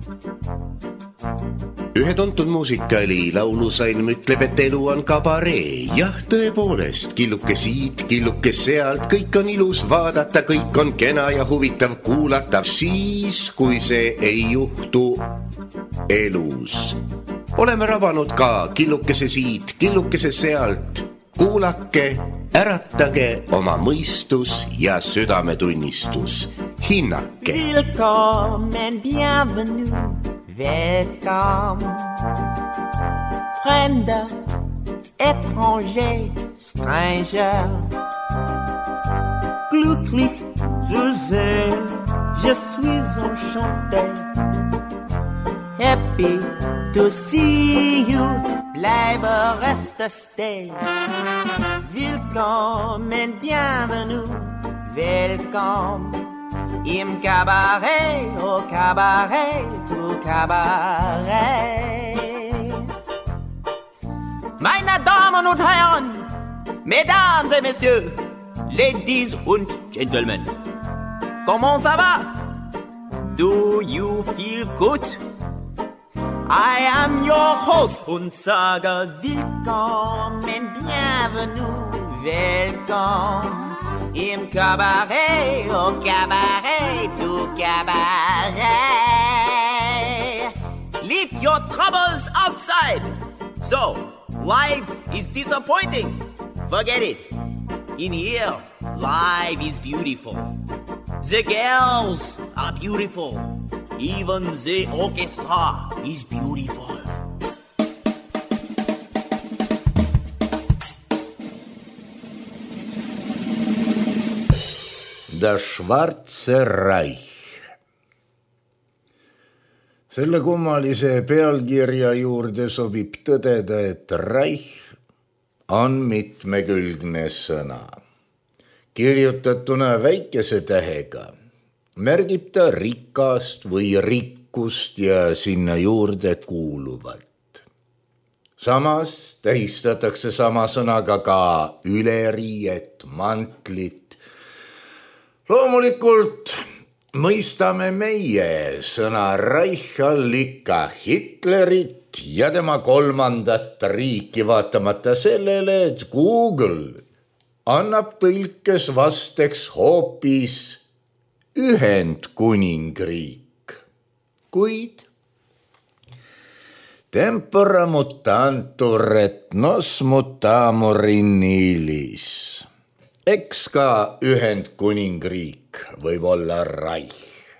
Ühe tuntud muusikali laulusalm ütleb, et elu on kabaree. Jah, tõepoolest, killuke siit, killuke sealt, kõik on ilus vaadata, kõik on kena ja huvitav kuulata. Siis, kui see ei juhtu elus. Oleme rabanud ka killukese siit, killukese sealt. Kuulake, äratage oma mõistus ja südametunnistus. Hinnake. Willkommen, bienvenue. Welcome, Fremder, étranger, stranger. Glücklich zu sehen, je suis enchanté. Happy to see you, bleibe reste stay. Willkommen, bienvenue, welcome. Im Cabaret, au Cabaret, tout Cabaret. Meine Damen und Herren, Mesdames et Messieurs, Ladies und Gentlemen, comment ça va? Do you feel good? I am your host und sage willkommen, bienvenue, welcome. Im Cabaret, au Cabaret, tout Cabaret. Leave your troubles outside. So, life is disappointing. Forget it. In here, life is beautiful. The girls are beautiful. Even the orchestra is beautiful. Der Schwarze Reich. Selle kummalise pealkirja juurde sobib tõdeda, et Reich on mitmekülgne sõna. Kirjutatuna väikese tähega märgib ta rikast või rikkust ja sinna juurde kuuluvat. Samas tähistatakse sama sõnaga ka üleriiet, mantlit. Loomulikult mõistame meie sõna Reich all ikka Hitlerit ja tema kolmandat riiki, vaatamata sellele, et Google annab tõlkes vasteks hoopis Ühendkuningriik. Kuid tempora mutantur et nos mutamur in illis. Eks ka Ühendkuningriik võib olla Reich.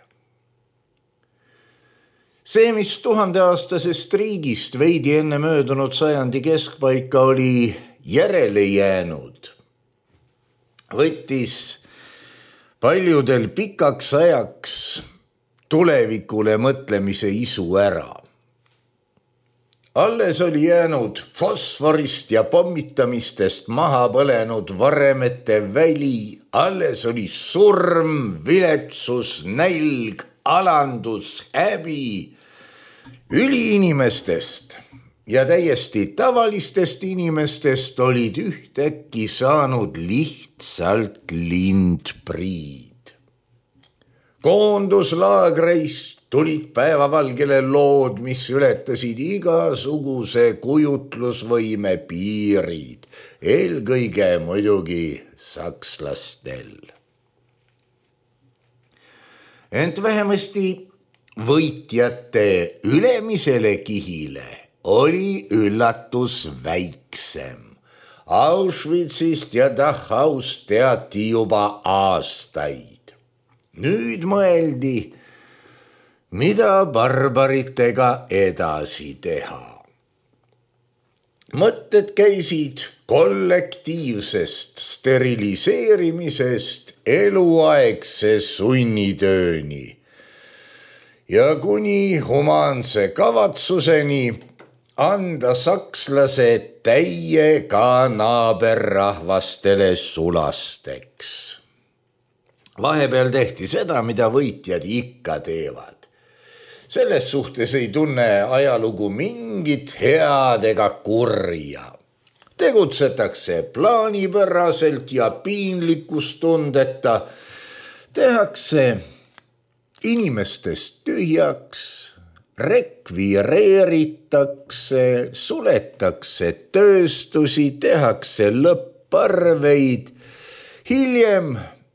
See, mis 1000-aastasest riigist veidi enne möödunud sajandi keskpaika oli järele jäänud, võttis paljudel pikaks ajaks tulevikule mõtlemise isu ära. Alles oli jäänud fosforist ja pommitamistest maha põlenud varemete väli, alles oli surm, viletsus, nälg, alandus, häbi. Üliinimestest ja täiesti tavalistest inimestest olid ühtäkki saanud lihtsalt lindpriid. Koonduslaagreist tulid päevavalgele lood, mis ületasid igasuguse kujutlusvõime piirid, eelkõige muidugi sakslastel. Ent vähemasti võitjate ülemisele kihile oli üllatus väiksem. Auschwitzist ja Dachaust teati juba aastaid. Nüüd mõeldi, mida barbaritega edasi teha. Mõtted käisid kollektiivsest steriliseerimisest eluaegse sunnitööni ja kuni humaanse kavatsuseni anda sakslased täiega naaberrahvastele sulasteks. Vahepeal tehti seda, mida võitjad ikka teevad. Selles suhtes ei tunne ajalugu mingit head ega kurja. Tegutsetakse plaanipäraselt ja piinlikkustundeta. Tehakse inimestest tühjaks, rekvireeritakse, suletakse tööstusi, tehakse lõpparveid, hiljem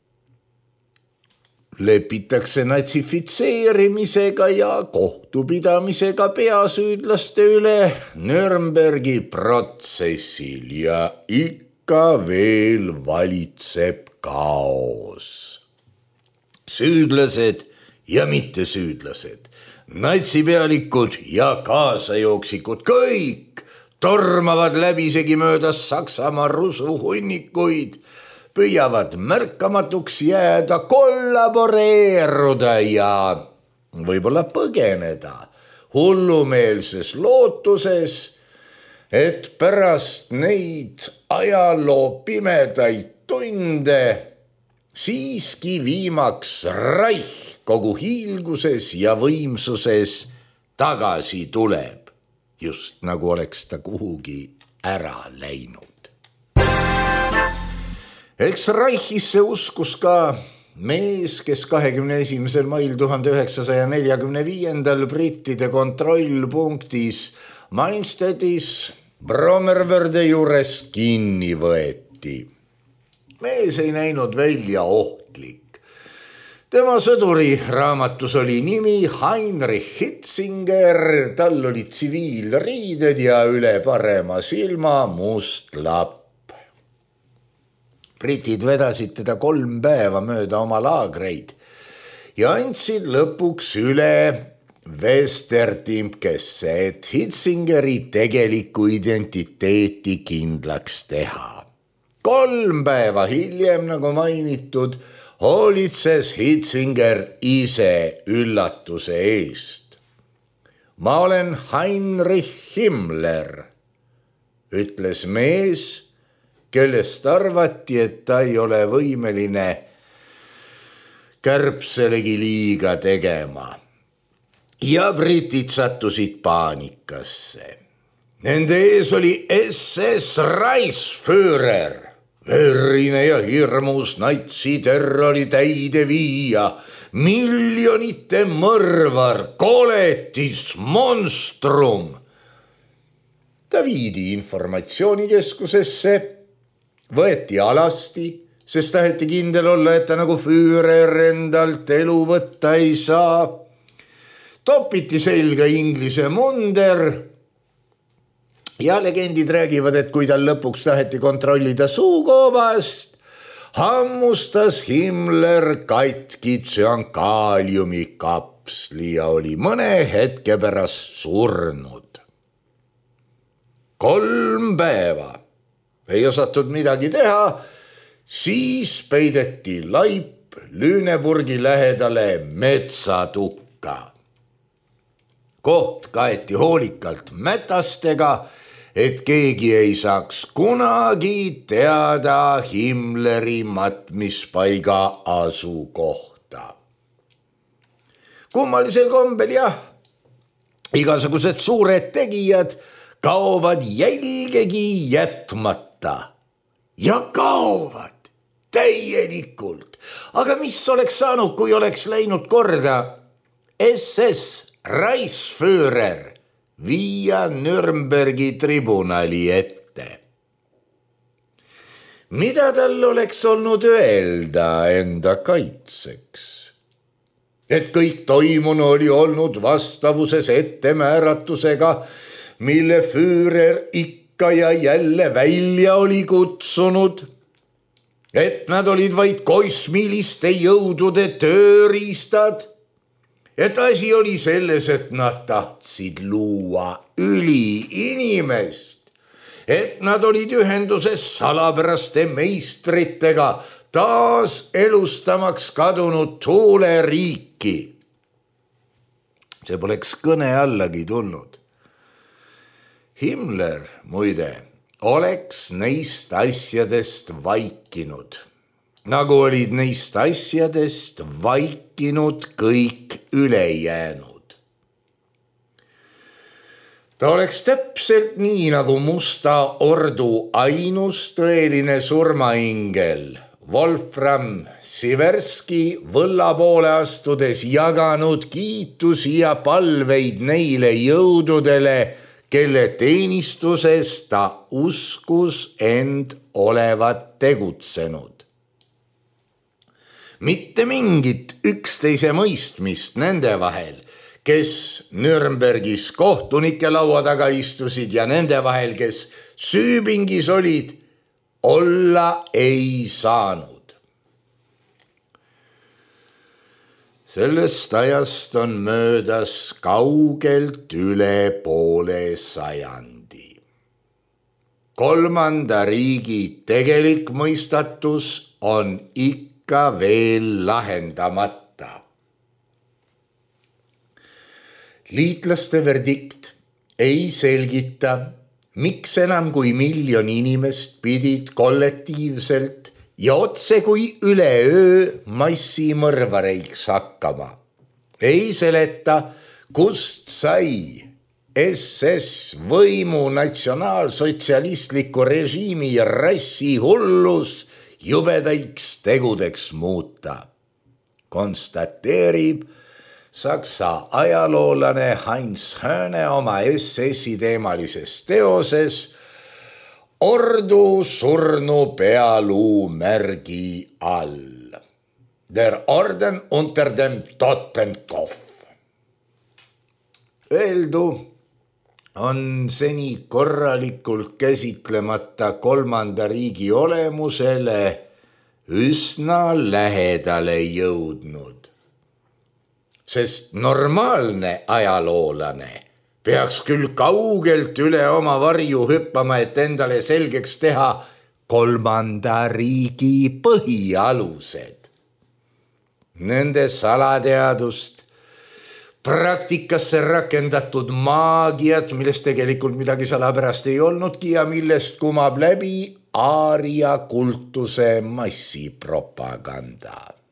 lepitakse natsifitseerimisega ja kohtupidamisega peasüüdlaste üle Nürnbergi protsessil ja ikka veel valitseb kaos. Süüdlased ja mittesüüdlased, natsipealikud ja kaasajooksikud, kõik tormavad läbisegi mööda Saksamaa rusuhunnikuid, püüavad märkamatuks jääda, kollaboreeruda ja võib-olla põgeneda hullumeelses lootuses, et pärast neid ajaloo pimedaid tunde siiski viimaks Reich kogu hiilguses ja võimsuses tagasi tuleb, just nagu oleks ta kuhugi ära läinud. Eks Reichisse uskus ka mees, kes 21. mail 1945 brittide kontrollpunktis Mainstedis Brommervörde juures kinni võeti. Mees ei näinud välja ohtlik. Tema sõduri raamatus oli nimi Heinrich Hitzinger, tal olid tsiviilriided ja üle parema silma must lapp. Britid vedasid teda 3 päeva mööda oma laagreid ja andsid lõpuks üle Westertimkesse, et Hitzingeri tegelikku identiteeti kindlaks teha. 3 päeva hiljem, nagu mainitud, hoolitses Hitzinger ise üllatuse eest. Ma olen Heinrich Himmler, ütles mees, kellest arvati, et ta ei ole võimeline kärbselegi liiga tegema. Ja britid sattusid paanikasse. Nende ees oli SS Reichsführer, verine ja hirmus natsiterrori täide viia, miljonite mõrvar, koletis, monstrum. Ta viidi informatsioonikeskusesse, võeti alasti, sest taheti kindel olla, et ta nagu Führer endalt elu võtta ei saa. Topiti selga Inglise munder ja legendid räägivad, et kui tal lõpuks taheti kontrollida suukoobast, hammustas Himmler katki tsüankaaliumi kapsli ja oli mõne hetke pärast surnud. 3 päeva ei osatud midagi teha, siis peideti laip Lüneburgi lähedale metsatukka. Koht kaeti hoolikalt mätastega, et keegi ei saaks kunagi teada Himmleri matmispaiga asukohta. Kummalisel kombel jah, igasugused suured tegijad kaovad jälgegi jätmata ja kaovad täielikult. Aga mis oleks saanud, kui oleks läinud korda SS Reichsführer viia Nürnbergi tribunali ette? Mida tal oleks olnud öelda enda kaitseks? Et kõik toimunu oli olnud vastavuses ettemääratusega, mille Führer ikka ja jälle välja oli kutsunud, et nad olid vaid kosmiliste jõudude tööriistad, et asi oli selles, et nad tahtsid luua üliinimest, et nad olid ühenduses salapäraste meistritega, taas elustamaks kadunud tuuleriiki. See poleks kõne allagi tulnud. Himmler, muide, oleks neist asjadest vaikinud, nagu olid neist asjadest vaikinud kõik ülejäänud. Ta oleks täpselt nii, nagu Musta ordu ainus tõeline surmaingel, Wolfram Siverski võlla poole astudes jaganud kiitusi ja palveid neile jõududele, kelle teenistuses ta uskus end olevat tegutsenud. Mitte mingit üksteise mõistmist nende vahel, kes Nürnbergis kohtunike laua taga istusid ja nende vahel, kes süüpingis olid, olla ei saanud. Sellest ajast on möödas kaugelt üle poole sajandi. Kolmanda riigi tegelik mõistatus on ikka veel lahendamata. Liitlaste verdikt ei selgita, miks enam kui 1 miljon inimest pidid kollektiivselt ja otse kui üleöö massimõrvareiks hakkama. Ei seleta, kust sai SS võimu natsionaalsotsialistliku režiimi rassi hullus jubedaiks tegudeks muuta, konstateerib Saksa ajaloolane Heinz Höne oma SS-i teemalises teoses Ordu surnu pealuumärgi all. Der Orden unter dem Totenkopf. Öeldu on seni korralikult käsitlemata kolmanda riigi olemusele üsna lähedale jõudnud. Sest normaalne ajaloolane peaks küll kaugelt üle oma varju hüppama, et endale selgeks teha kolmanda riigi põhialused. Nende salateadust, praktikasse rakendatud maagiat, millest tegelikult midagi salapärast ei olnudki ja millest kumab läbi aaria kultuse massipropaganda.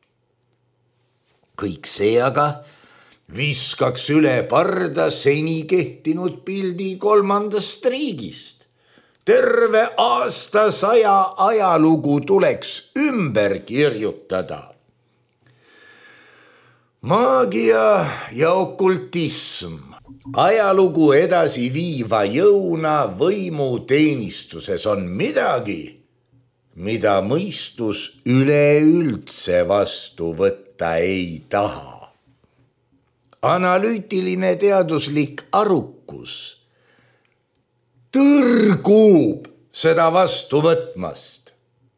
Kõik see aga viskaks üle parda seni kehtinud pildi kolmandast riigist. Terve aastasaja ajalugu tuleks ümber kirjutada. Maagia ja okultism ajalugu edasi viiva jõuna võimuteenistuses on midagi, mida mõistus üleüldse vastu võtta ei taha. Analüütiline teaduslik arukus tõrgub seda vastu võtmast.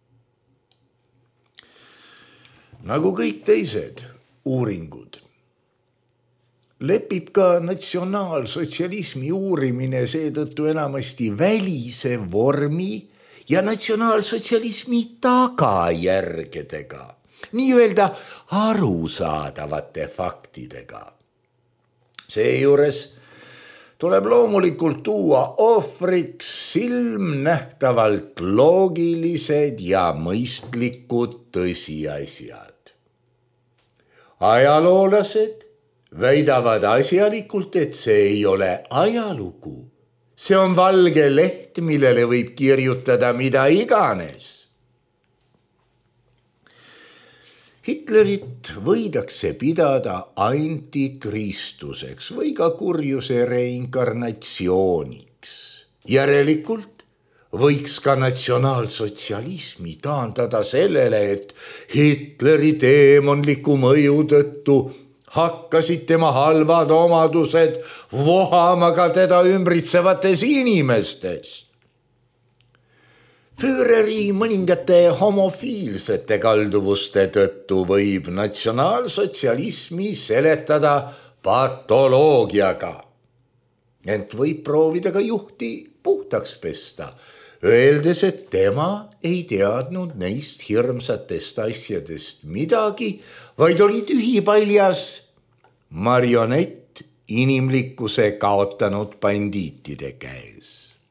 Nagu kõik teised uuringud, lepib ka natsionaalsotsialismi uurimine seetõttu enamasti välise vormi ja natsionaalsotsialismi tagajärgedega, nii-öelda arusaadavate faktidega. Seejuures tuleb loomulikult tuua ohvriks silmnähtavalt loogilised ja mõistlikud tõsiasjad. Ajaloolased väidavad asjalikult, et see ei ole ajalugu. See on valge leht, millele võib kirjutada mida iganes. Hitlerit võidakse pidada antikristuseks või ka kurjuse reinkarnatsiooniks. Järelikult võiks ka natsionaalsotsialismi taandada sellele, et Hitleri teemonliku mõju tõttu hakkasid tema halvad omadused vohama ka teda ümbritsevates inimestes. Füüreri mõningate homofiilsete kalduvuste tõttu võib natsionaalsotsialismi seletada patoloogiaga. Ent võib proovida ka juhti puhtaks pesta, öeldes, et tema ei teadnud neist hirmsatest asjadest midagi, vaid oli tühipaljas marionett inimlikkuse kaotanud bandiitide käes.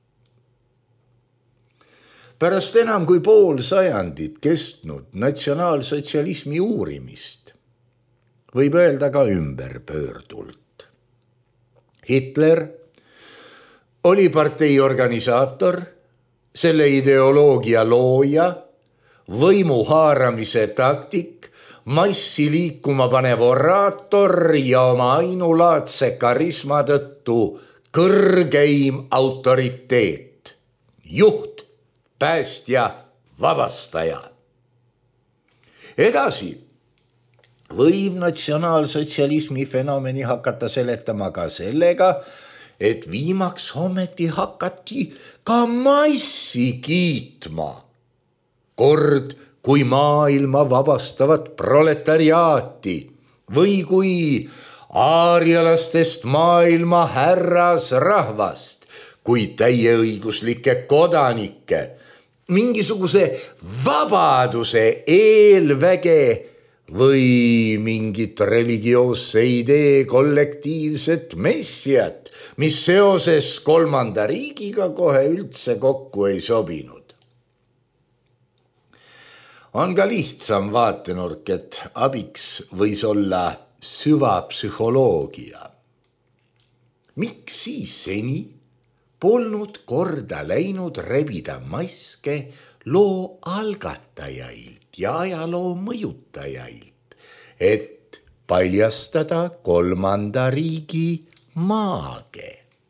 Pärast enam kui pool sajandit kestnud natsionaalsotsialismi uurimist võib öelda ka ümberpöördult. Hitler oli partei organisaator, selle ideoloogia looja, võimu haaramise taktik, massi liikuma panev oraator ja oma ainulaadse karisma tõttu kõrgeim autoriteet, juht, päästja, vabastaja. Edasi võib natsionaalsotsialismi fenomeni hakata seletama ka sellega, et viimaks ometi hakati ka massi kiitma. Kord, kui maailma vabastavat proletariaati või kui aarialastest maailma härrasrahvast, kui täieõiguslikke kodanikke, mingisuguse vabaduse eelväge või mingit religioosse idee kollektiivset messiat, mis seoses kolmanda riigiga kohe üldse kokku ei sobinud. On ka lihtsam vaatenurk, et abiks võis olla süvapsühholoogia. Miks siis seni polnud korda läinud rebida maske loo algatajailt ja ajaloo mõjutajailt, et paljastada kolmanda riigi maage?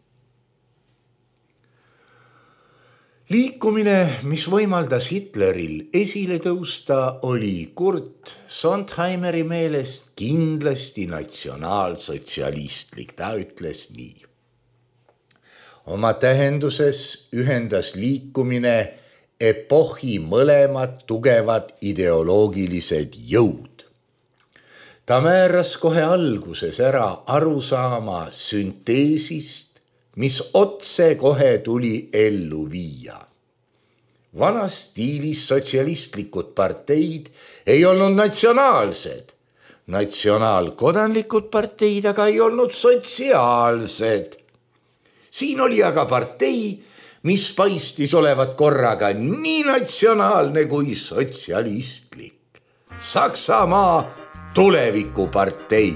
Liikumine, mis võimaldas Hitleril esile tõusta, oli Kurt Sondheimeri meelest kindlasti natsionaalsotsialistlik, ta ütles nii. Oma tähenduses ühendas liikumine epohhi mõlemad tugevad ideoloogilised jõud. Ta määras kohe alguses ära arusaama sünteesist, mis otse kohe tuli ellu viia. Vanas stiilis sotsialistlikud parteid ei olnud natsionaalsed, natsionaalkodanlikud parteid aga ei olnud sotsiaalsed. Siin oli aga partei, mis paistis olevat korraga nii natsionaalne kui sotsialistlik. Saksamaa tulevikupartei.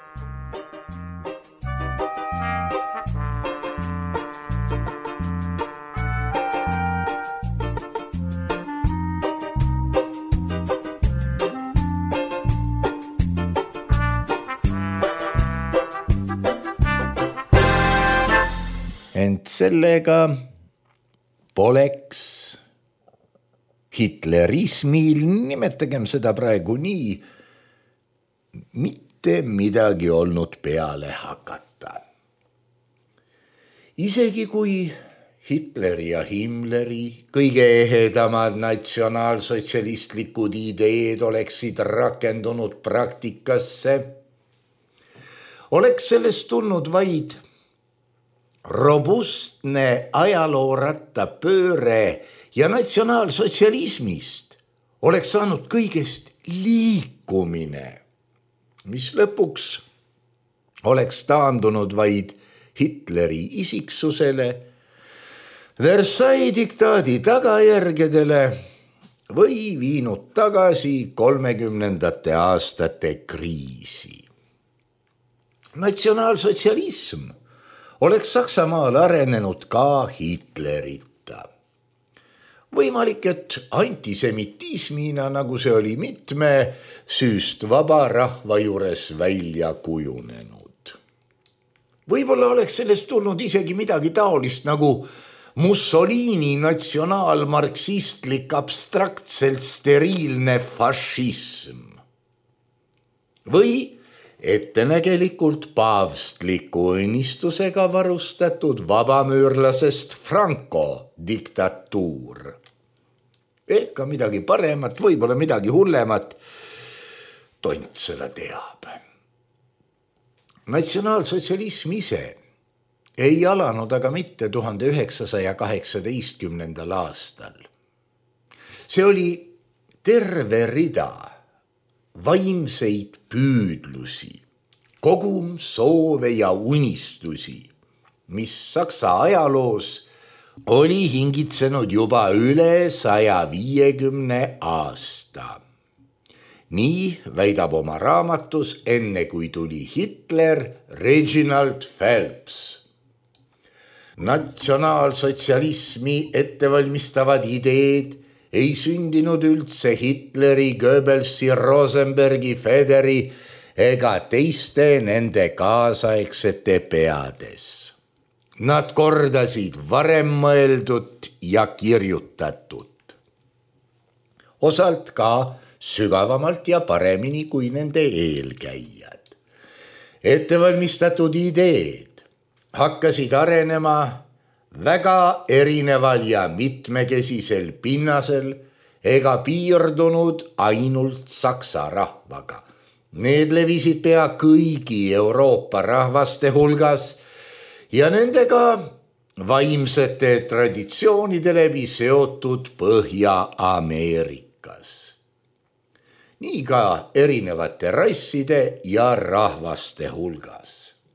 Ent sellega poleks hitlerismil, nimetagem seda praegu nii, mitte midagi olnud peale hakata. Isegi kui Hitleri ja Himmleri kõige ehedamad natsionaalsotsialistlikud ideed oleksid rakendunud praktikasse, oleks sellest tulnud vaid robustne ajalooratta pööre ja natsionaalsotsialismist oleks saanud kõigest liikumine, mis lõpuks oleks taandunud vaid Hitleri isiksusele, Versailles diktaadi tagajärgedele või viinud tagasi 30. aastate kriisi. Natsionaalsotsialism oleks Saksamaal arenenud ka Hitlerita. Võimalik, et antisemitismina, nagu see oli mitme süüst vaba rahva juures välja kujunenud. Võib-olla oleks sellest tulnud isegi midagi taolist nagu Mussolini natsionaalmarksistlik abstraktselt steriilne fašism. Või ettenägelikult paavstliku õnnistusega varustatud vabamüürlasest Franco diktatuur. Ehk ka midagi paremat, võib-olla midagi hullemat, tont seda teab. Natsionaalsotsialism ise ei alanud aga mitte 1918. aastal. See oli terve rida vaimseid püüdlusi, kogum soove ja unistusi, mis Saksa ajaloos oli hingitsenud juba üle 150 aasta. Nii väidab oma raamatus enne kui tuli Hitler Reginald Phelps. Natsionaalsotsialismi ettevalmistavad ideed ei sündinud üldse Hitleri, Goebbelsi, Rosenbergi, Federi ega teiste nende kaasaegsete peades. Nad kordasid varem mõeldut ja kirjutatud. Osalt ka sügavamalt ja paremini kui nende eelkäijad. Ettevalmistatud ideed hakkasid arenema väga erineval ja mitmekesisel pinnasel ega piirdunud ainult saksa rahvaga. Need levisid pea kõigi Euroopa rahvaste hulgas ja nendega vaimsete traditsioonide läbi seotud Põhja-Ameerikas. Nii ka erinevate rasside ja rahvaste hulgas.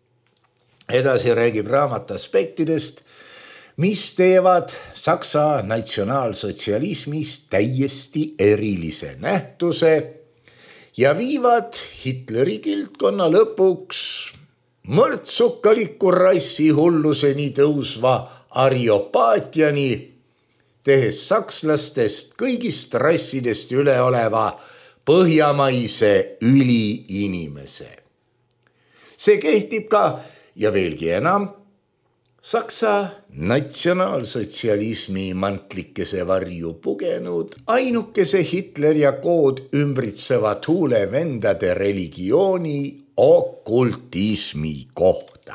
Edasi räägib raamat aspektidest, mis teevad Saksa natsionaalsotsialismist täiesti erilise nähtuse ja viivad Hitleri kildkonna lõpuks mõrtsukaliku rassi hulluseni tõusva ariopaatiani, tehes sakslastest kõigist rassidest üle oleva põhjamaise üliinimese. See kehtib ka ja veelgi enam Saksa natsionaalsotsialismi mantlikese varju pugenud ainukese Hitler ja kood ümbritsevat huulevendade religiooni okultismi kohta.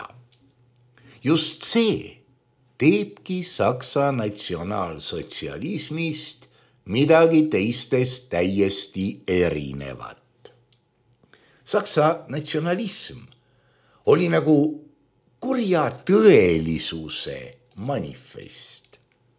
Just see teebki Saksa natsionaalsotsialismist midagi teistest täiesti erinevat. Saksa natsionalism oli nagu kurja tõelisuse manifest.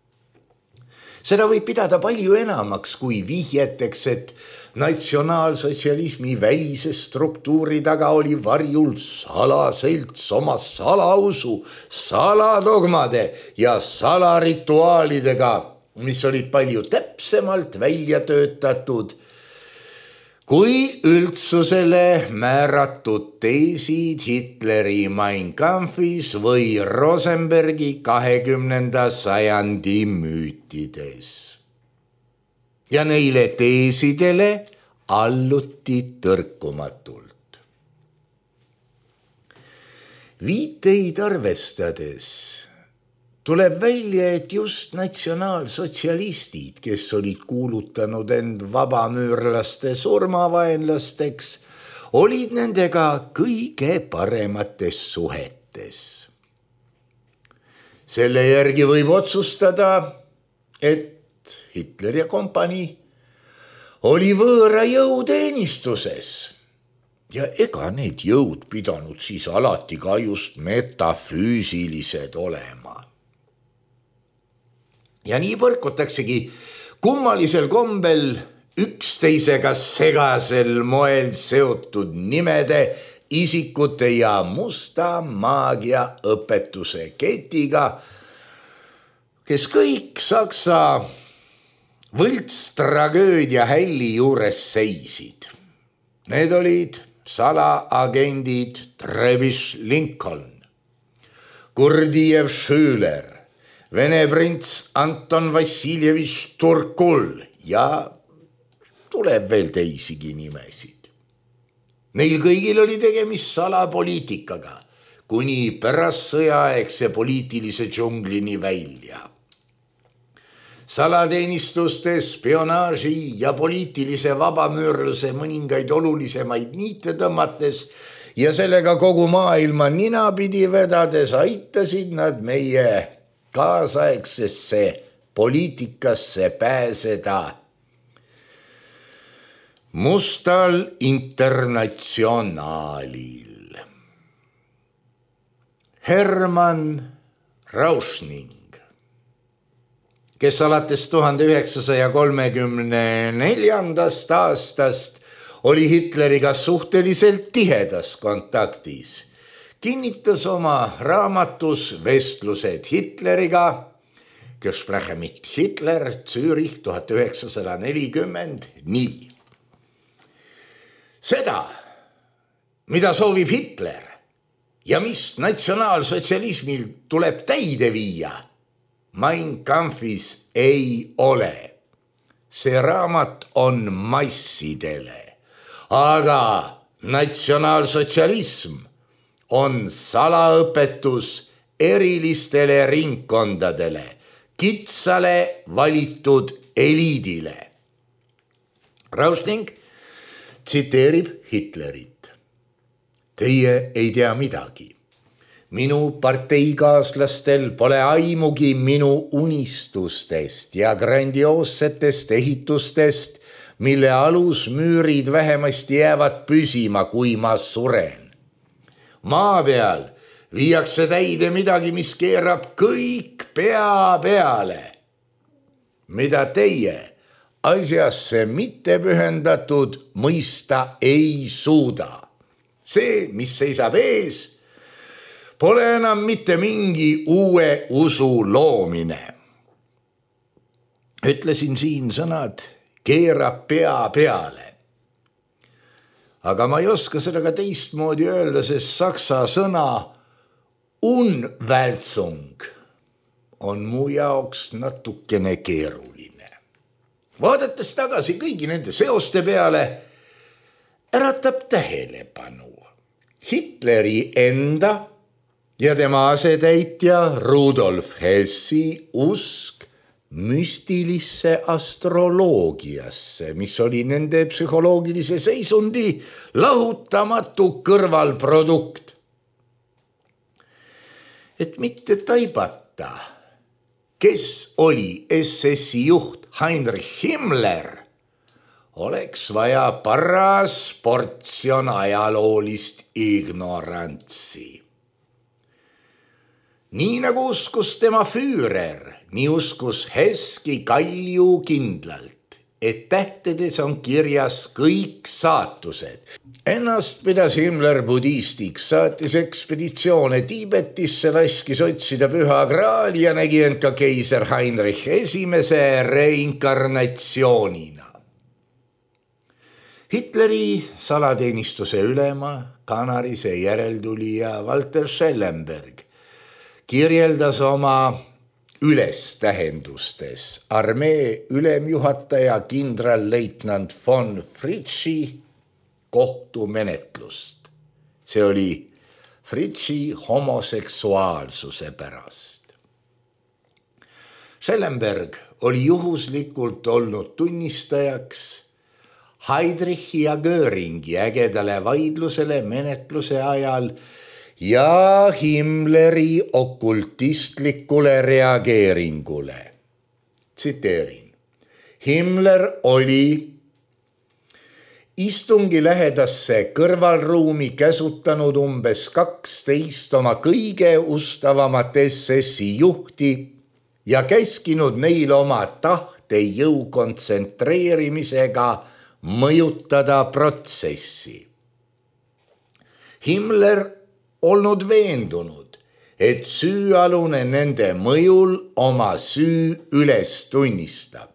Seda võib pidada palju enamaks kui vihjeteks, et natsionaalsotsialismi välise struktuuri taga oli varjul salaselts oma salausu, saladogmade ja salarituaalidega, mis olid palju täpsemalt välja töötatud kui üldsusele määratud teesid Hitleri Mein Kampfis või Rosenbergi 20. sajandi müütides. Ja neile teesidele alluti tõrkumatult. Viiteid arvestades tuleb välja, et just natsionaalsotsialistid, kes olid kuulutanud end vabamüürlaste surmavaenlasteks, olid nendega kõige paremates suhetes. Selle järgi võib otsustada, et Hitler ja kompanii oli võõra jõuteenistuses ja ega need jõud pidanud siis alati ka just metafüüsilised olema. Ja nii põrkutaksegi kummalisel kombel üksteisega segasel moel seotud nimede, isikute ja musta maagia õpetuse ketiga, kes kõik Saksa võltstragöödia hälli juures seisid. Need olid salaagendid Trebisch Lincoln, Gurdjieff Schüler, Vene prints Anton Vassiljevitš Turkul ja tuleb veel teisigi nimesid. Neil kõigil oli tegemist salapoliitikaga, kuni pärast sõjaaegse poliitilise džunglini välja. Salateenistuste, spionaaži ja poliitilise vabamüürluse mõningaid olulisemaid niite tõmmates ja sellega kogu maailma ninapidi vedades aitasid nad meie kaasaegsesse poliitikasse pääseda mustal internatsionaalil. Hermann Rauschning, kes alates 1934. aastast oli Hitleriga suhteliselt tihedas kontaktis, kinnitas oma raamatus Vestlused Hitleriga, Gespräche mit Hitler, Zürich 1940 nii. Seda, mida soovib Hitler ja mis natsionaalsotsialismil tuleb täide viia, Mein Kampfis ei ole. see raamat on massidele, aga natsionaalsotsialism on salaõpetus erilistele ringkondadele, kitsale valitud eliidile. Rausting tsiteerib Hitlerit. Teie ei tea midagi. Minu parteikaaslastel pole aimugi minu unistustest ja grandioossetest ehitustest, mille alusmüürid vähemasti jäävad püsima, kui ma suren. Maa peal viiakse täide midagi, mis keerab kõik pea peale. Mida teie asjasse mitte pühendatud mõista ei suuda. See, mis seisab ees, pole enam mitte mingi uue usu loomine. Ütlesin siin sõnad keerab pea peale. Aga ma ei oska sellega teistmoodi öelda, sest saksa sõna Unwälzung on mu jaoks natukene keeruline. Vaadates tagasi kõigi nende seoste peale, äratab tähelepanu Hitleri enda ja tema asetäitja Rudolf Hessi usk müstilisse astroloogiasse, mis oli nende psühholoogilise seisundi lahutamatu kõrvalprodukt. Et mitte taibata, kes oli SS-i juht Heinrich Himmler, oleks vaja paras portsjon ajaloolist ignorantsi. Nii nagu uskus tema Führer, nii uskus Heski kalju kindlalt, et tähtedes on kirjas kõik saatused. Ennast pidas Himmler budistiks, saatis ekspeditsioone Tiibetisse, laskis otsida püha graali ja nägi end ka keiser Heinrich esimese reinkarnatsioonina. Hitleri salateenistuse ülema, Kanarise järeltulija Walter Schellenberg kirjeldas oma ülestähendustes armee ülemjuhataja kindralleitnant von Fritschi kohtumenetlust. See oli Fritschi homoseksuaalsuse pärast. Schellenberg oli juhuslikult olnud tunnistajaks Heydrichi ja Göringi ägedale vaidlusele menetluse ajal ja Himmleri okultistlikule reageeringule. Tsiteerin. Himmler oli istungi lähedasse kõrvalruumi käsutanud umbes 12 oma kõige ustavamat SS-i juhti ja käskinud neil oma tahtejõu kontsentreerimisega mõjutada protsessi. Himmler olnud veendunud, et süüalune nende mõjul oma süü üles tunnistab.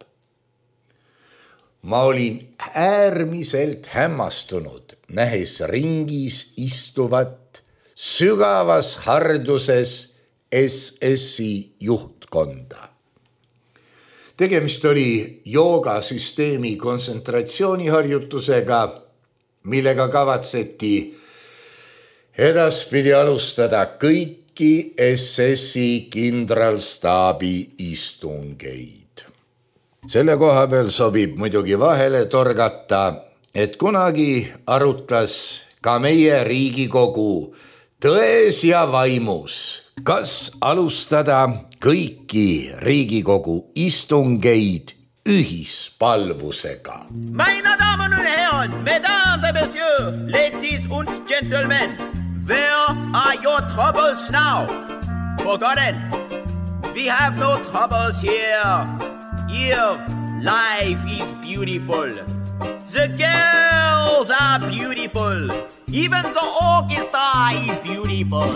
Ma olin äärmiselt hämmastunud, nähes ringis istuvat sügavas harduses SS-i juhtkonda. Tegemist oli joogasüsteemi kontsentratsiooniharjutusega, millega kavatseti edaspidi alustada kõiki SS-i kindralstaabi istungeid. Selle koha peal sobib muidugi vahele torgata, et kunagi arutas ka meie Riigikogu tões ja vaimus, kas alustada kõiki Riigikogu istungeid ühispalvusega. Meine Damen und Herren, Mesdames et Messieurs, Ladies und Gentlemen, where are your troubles now? Forgotten, we have no troubles here. Here, life is beautiful. The girls are beautiful. Even the orchestra is beautiful.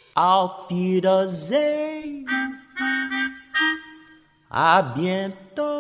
Auf Wiedersehen. À bientôt.